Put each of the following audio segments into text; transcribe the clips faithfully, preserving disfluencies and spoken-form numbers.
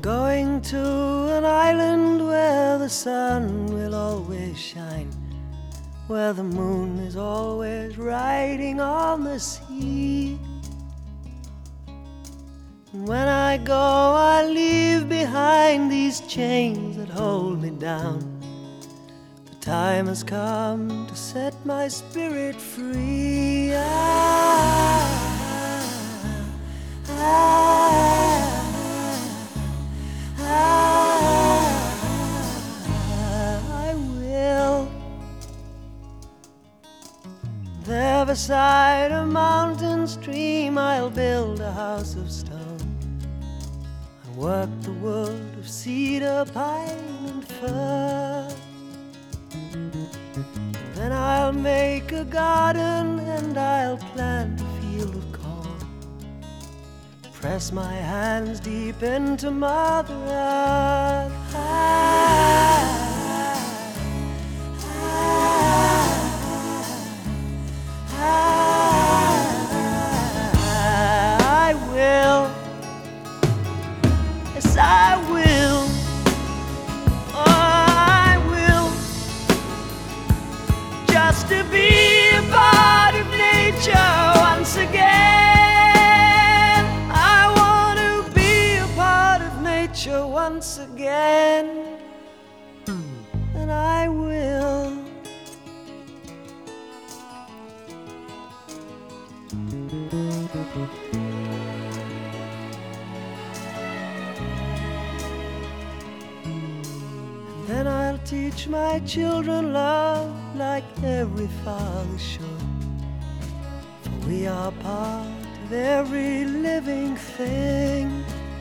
Going to an island where the sun will always shine, where the moon is always riding on the sea. And when I go, I leave behind these chains that hold me down. The time has come to set my spirit free. Ah, ah, I will. There beside a mountain stream I'll build a house of stone. I work the wood of cedar, pine and fir. Then I'll make a garden and I'll plant a field of corn. Press my hands deep into Mother Earth. I, I, I will. Yes, I will. Oh, I will. Just to be a part of nature once again. Once again, and I will. And then I'll teach my children love like every father should, for we are part of every living thing.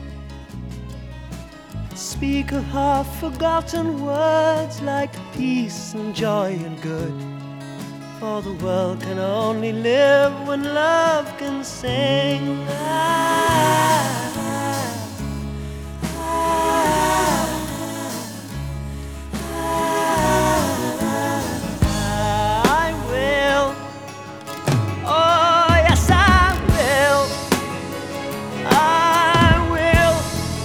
Speak of half-forgotten words like peace and joy and good, for the world can only live when love can sing. Ah, ah, ah, I will. Oh, yes, I will. I will.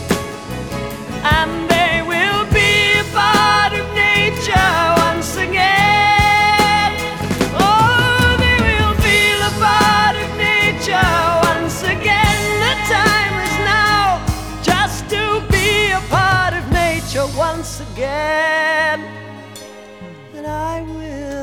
And they will be a part of nature once again. Oh, they will feel a part of nature once again. The time is now just to be a part of nature once again. And I will.